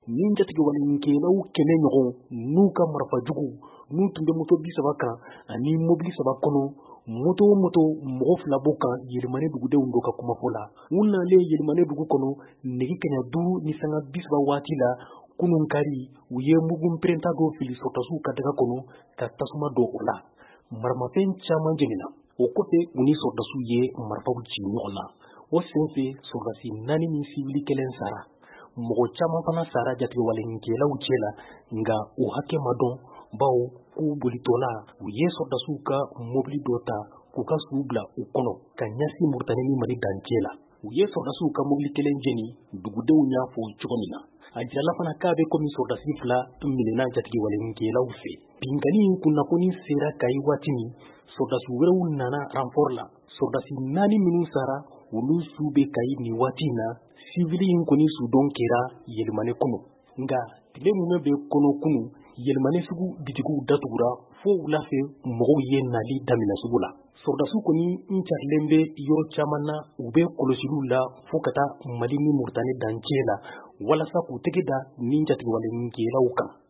nin jatigɛwalenkɛlaw kɛmɛ ɲɔgɔn n'u ka marifa jugu n'u tun bɛ moto 30 kan ani mobili 3 kɔnɔ moto o moto mɔgɔ 2 b'o kan Yelemane dugudenw do ka kumafɔ la u nalen Yelemane dugu kɔnɔ nɛgɛ kanɲɛ 5 ni sanga 30 waati la kunun kari u ye mugun perenta dɔ fili sɔrdasiw ka daga kɔnɔ ka tasuma don o la maramafɛn caman jenina o kɔfɛ u ni sɔrdasiw ye marifaw ci ɲɔgɔn na o senfɛ sɔrdasi 4 ni sivili 1 sara mɔgɔ caman fana sara jatigɛwalenkɛlaw cɛ la nka o hakɛ ma dɔn bawo k'u bolitɔla u ye sɔrdasiw ka mobili dɔ ta k'u ka suw bila u kɔnɔ ka ɲɛsin Muritani ni Mali dancɛ la u ye sɔrdasiw ka mobili 1 jeni dugudenw y'a fɔ cogo min na a jirala fana k'a bɛ komi sɔrdasi 2 minɛna jatigɛwalenkɛlaw fɛ binkani in kunnafoni sera Kayi waati min sɔrdasi wɛrɛw nana renfort la sɔrdasi 4 minnu sara olu su bɛ Kayi nin waati in na sivili in kɔni sudon kɛra Yelemane kɔnɔ nka tile minnu bɛ kɔnɔ kunun Yelemane sugu bitigiw datugura fo wula fɛ mɔgɔw ye nali daminɛ sugu la sɔrdasiw kɔni n carilen bɛ yɔrɔ caman na u bɛ kɔlɔsiliw la fo ka taa Mali ni Muritani dancɛ la walasa k'u tɛgɛ da nin jatigɛwalenkɛlaw kan